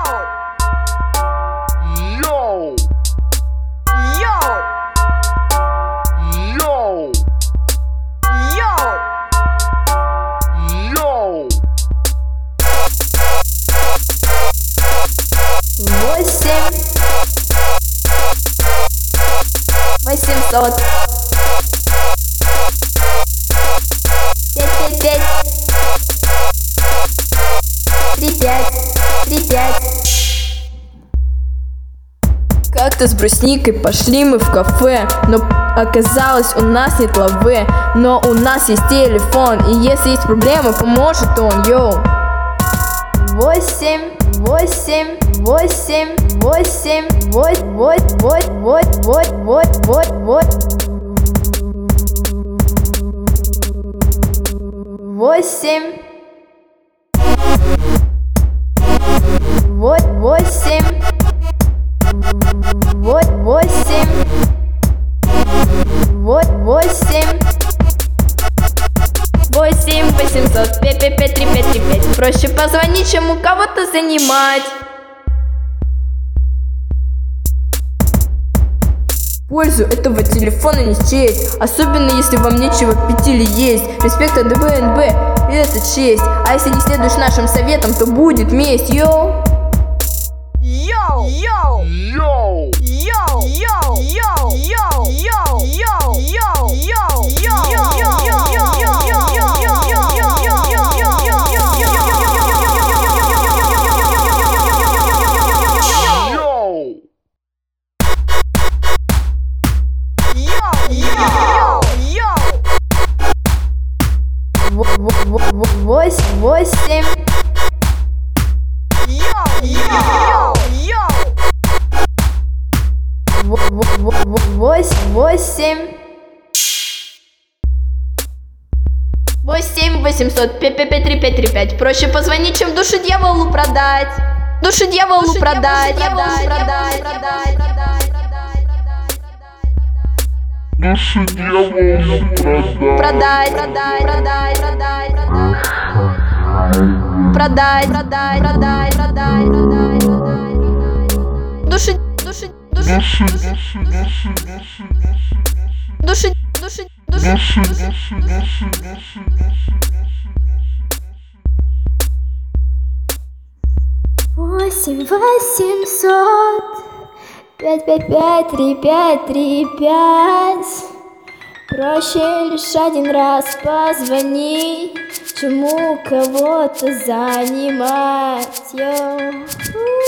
Восемьсот. 555. 35. Как-то с брусникой пошли мы в кафе, но оказалось, у нас нет лавы. Но у нас есть телефон, и если есть проблема, поможет он, йоу. 8, 8, 8, 8, 8, 8, 8. Вот 8. 800 5553535. Проще позвонить, чем у кого-то занимать. Пользу этого телефона не счесть, особенно если вам нечего пить или есть. Респект от ДВНБ, и это честь. А если не следуешь нашим советам, то будет месть, йоу. Йоу, йоу, йоу, йоу, йоу, йоу, йоу, йоу, йоу, йоу, йоу, Восемь. Восемь 800 5553535. Проще позвонить, чем душу дьяволу продать. Душу дьяволу продать. Душу дьяволу продать. Продать. Души. Восемь 800 5553535. Проще лишь один раз позвонить, чем у кого-то занимать.